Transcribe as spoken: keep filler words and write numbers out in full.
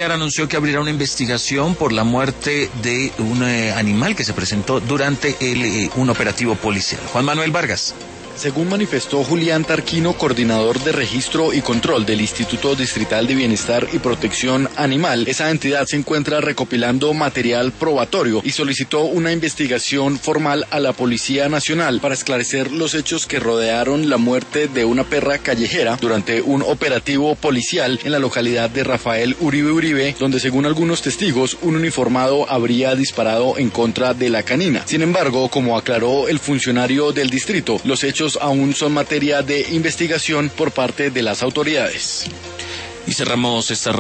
Anunció que abrirá una investigación por la muerte de un eh, animal que se presentó durante el, eh, un operativo policial. Juan Manuel Vargas. Según manifestó Julián Tarquino, coordinador de registro y control del Instituto Distrital de Bienestar y Protección Animal, esa entidad se encuentra recopilando material probatorio y solicitó una investigación formal a la Policía Nacional para esclarecer los hechos que rodearon la muerte de una perra callejera durante un operativo policial en la localidad de Rafael Uribe Uribe, donde según algunos testigos, un uniformado habría disparado en contra de la canina. Sin embargo, como aclaró el funcionario del distrito, los hechos aún son materia de investigación por parte de las autoridades. Y cerramos esta